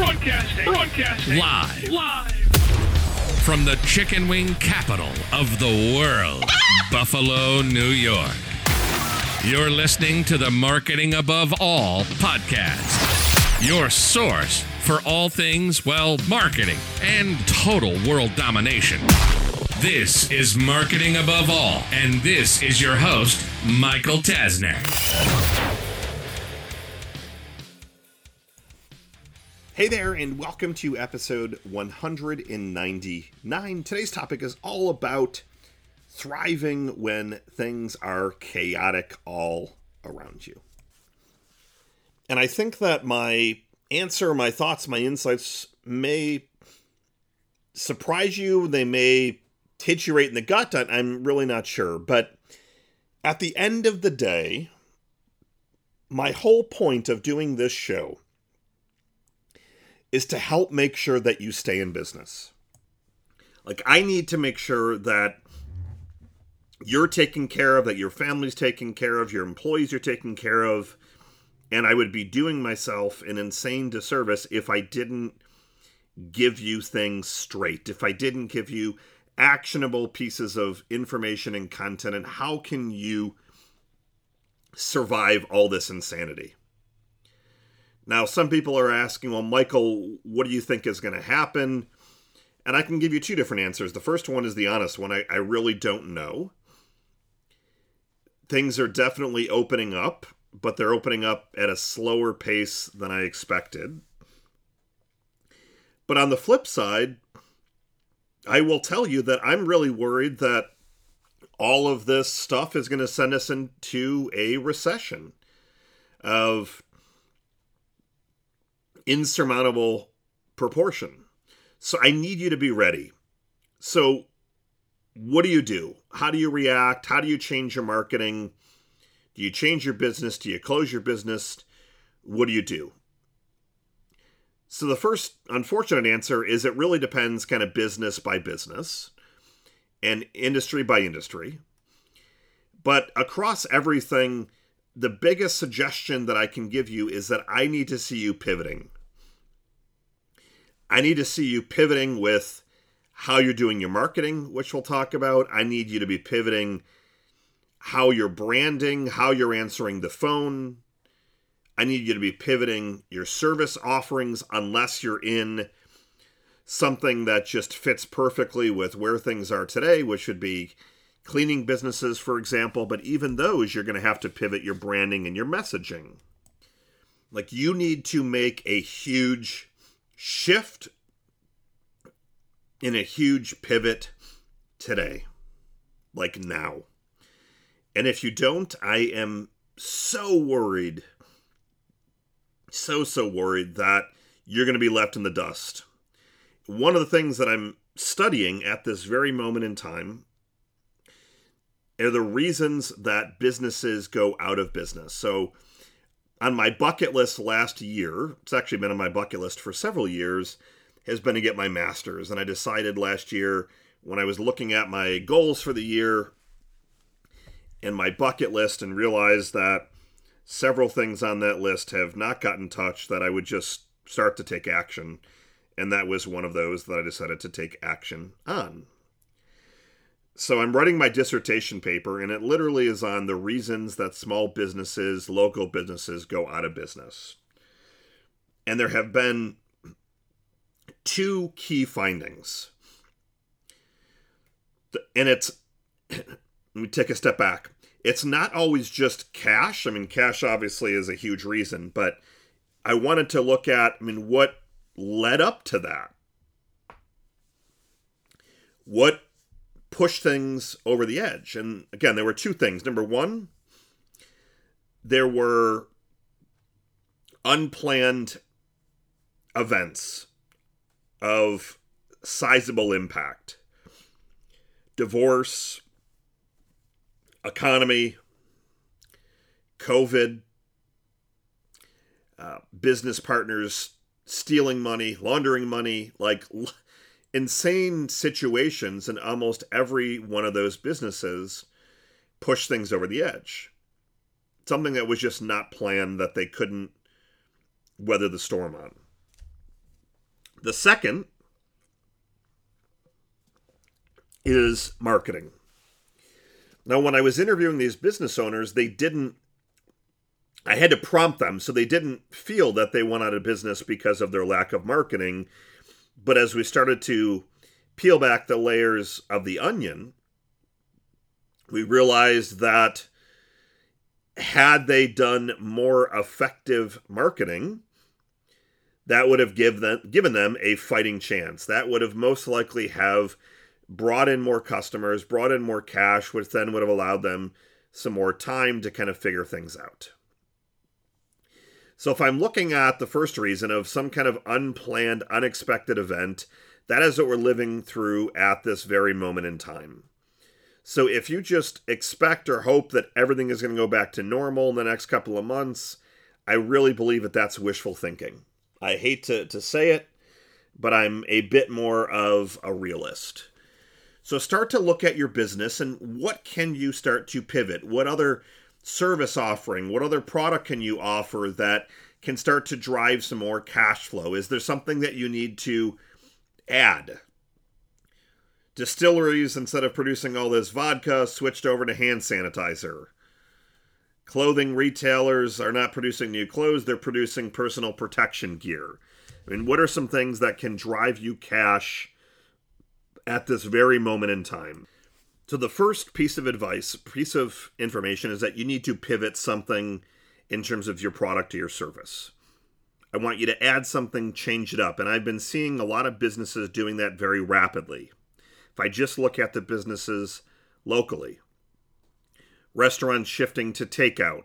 Broadcasting. Live. From the chicken wing capital of the world, Buffalo, New York. You're listening to the Marketing Above All podcast. Your source for all things, marketing and total world domination. This is Marketing Above All, and this is your host, Michael Tasner. Hey there, and welcome to episode 199. Today's topic is all about thriving when things are chaotic all around you. And I think that my answer, my thoughts, my insights may surprise you. They may hit you right in the gut. I'm really not sure. But at the end of the day, my whole point of doing this show is to help make sure that you stay in business. I need to make sure that you're taken care of, that your family's taken care of, your employees are taken care of, and I would be doing myself an insane disservice if I didn't give you things straight, if I didn't give you actionable pieces of information and content, and how can you survive all this insanity? Now, some people are asking, well, Michael, what do you think is going to happen? And I can give you two different answers. The first one is the honest one. I really don't know. Things are definitely opening up, but they're opening up at a slower pace than I expected. But on the flip side, I will tell you that I'm really worried that all of this stuff is going to send us into a recession of insurmountable proportion. So I need you to be ready. So what do you do? How do you react? How do you change your marketing? Do you change your business? Do you close your business? What do you do? So the first unfortunate answer is it really depends kind of business by business and industry by industry. But across everything, the biggest suggestion that I can give you is that I need to see you pivoting. I need to see you pivoting with how you're doing your marketing, which we'll talk about. I need you to be pivoting how you're branding, how you're answering the phone. I need you to be pivoting your service offerings unless you're in something that just fits perfectly with where things are today, which would be cleaning businesses, for example. But even those, you're going to have to pivot your branding and your messaging. You need to make a huge shift in a huge pivot today, now. And if you don't, I am so worried, so worried that you're going to be left in the dust. One of the things that I'm studying at this very moment in time are the reasons that businesses go out of business. So on my bucket list last year, it's actually been on my bucket list for several years, has been to get my master's. And I decided last year when I was looking at my goals for the year and my bucket list and realized that several things on that list have not gotten touched, that I would just start to take action. And that was one of those that I decided to take action on. So I'm writing my dissertation paper, and it literally is on the reasons that small businesses, local businesses go out of business. And there have been two key findings. And let me take a step back. It's not always just cash. Cash obviously is a huge reason, but I wanted to look at, what led up to that. What push things over the edge? And again, there were two things. Number one, there were unplanned events of sizable impact. Divorce, economy, COVID, business partners stealing money, laundering money, insane situations, and almost every one of those businesses pushed things over the edge. Something that was just not planned, that they couldn't weather the storm on. The second is marketing. Now, when I was interviewing these business owners, I had to prompt them, so they didn't feel that they went out of business because of their lack of marketing. But as we started to peel back the layers of the onion, we realized that had they done more effective marketing, that would have given them a fighting chance. That would have most likely have brought in more customers, brought in more cash, which then would have allowed them some more time to kind of figure things out. So if I'm looking at the first reason of some kind of unplanned, unexpected event, that is what we're living through at this very moment in time. So if you just expect or hope that everything is going to go back to normal in the next couple of months, I really believe that that's wishful thinking. I hate to say it, but I'm a bit more of a realist. So start to look at your business and what can you start to pivot? What other service offering, what other product can you offer that can start to drive some more cash flow? Is there something that you need to add? Distilleries, instead of producing all this vodka, switched over to hand sanitizer. Clothing retailers are not producing new clothes, they're producing personal protection gear. I mean, what are some things that can drive you cash at this very moment in time? So the first piece of information is that you need to pivot something in terms of your product or your service. I want you to add something, change it up. And I've been seeing a lot of businesses doing that very rapidly. If I just look at the businesses locally, restaurants shifting to takeout,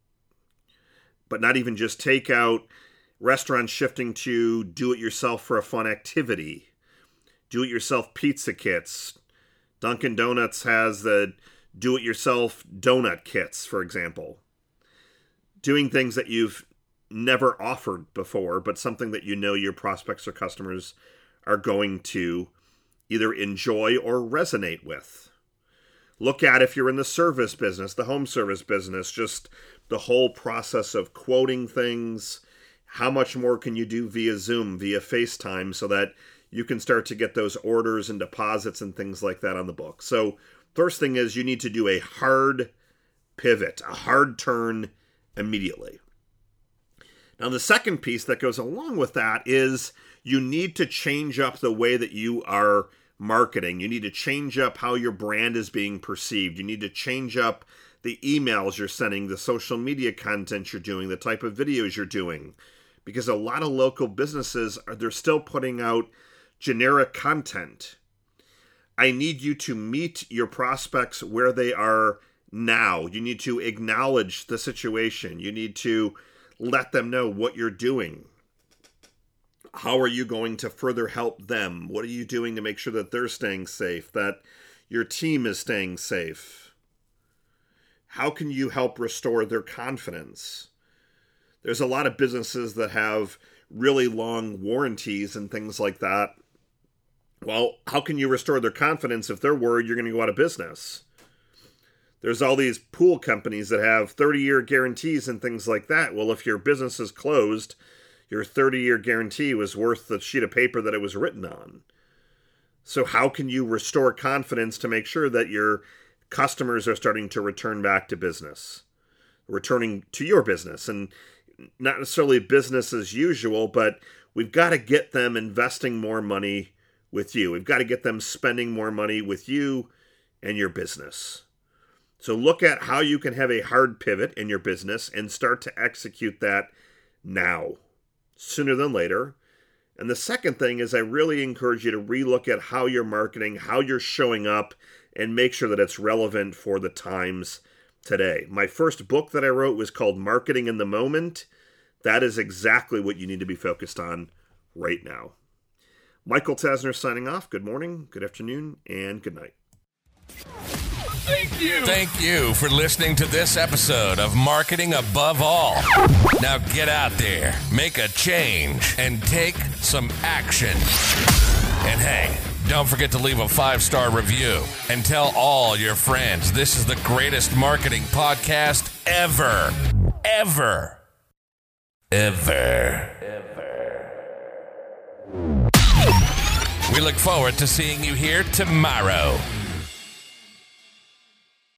but not even just takeout, restaurants shifting to do-it-yourself for a fun activity, do-it-yourself pizza kits. Dunkin' Donuts has the do-it-yourself donut kits, for example. Doing things that you've never offered before, but something that you know your prospects or customers are going to either enjoy or resonate with. Look at, if you're in the service business, the home service business, just the whole process of quoting things. How much more can you do via Zoom, via FaceTime, so that you can start to get those orders and deposits and things like that on the book? So first thing is you need to do a hard pivot, a hard turn immediately. Now the second piece that goes along with that is you need to change up the way that you are marketing. You need to change up how your brand is being perceived. You need to change up the emails you're sending, the social media content you're doing, the type of videos you're doing. Because a lot of local businesses, they're still putting out generic content. I need you to meet your prospects where they are now. You need to acknowledge the situation. You need to let them know what you're doing. How are you going to further help them? What are you doing to make sure that they're staying safe, that your team is staying safe? How can you help restore their confidence? There's a lot of businesses that have really long warranties and things like that. Well, how can you restore their confidence if they're worried you're going to go out of business? There's all these pool companies that have 30-year guarantees and things like that. Well, if your business is closed, your 30-year guarantee was worth the sheet of paper that it was written on. So how can you restore confidence to make sure that your customers are starting to return back to business, returning to your business? And not necessarily business as usual, but we've got to get them investing more money with you. We've got to get them spending more money with you and your business. So look at how you can have a hard pivot in your business and start to execute that now, sooner than later. And the second thing is I really encourage you to relook at how you're marketing, how you're showing up, and make sure that it's relevant for the times today. My first book that I wrote was called Marketing in the Moment. That is exactly what you need to be focused on right now. Michael Tasner signing off. Good morning, good afternoon, and good night. Thank you for listening to this episode of Marketing Above All. Now get out there, make a change, and take some action. And hey, don't forget to leave a 5-star review and tell all your friends this is the greatest marketing podcast ever. Ever. Ever. Ever. We look forward to seeing you here tomorrow.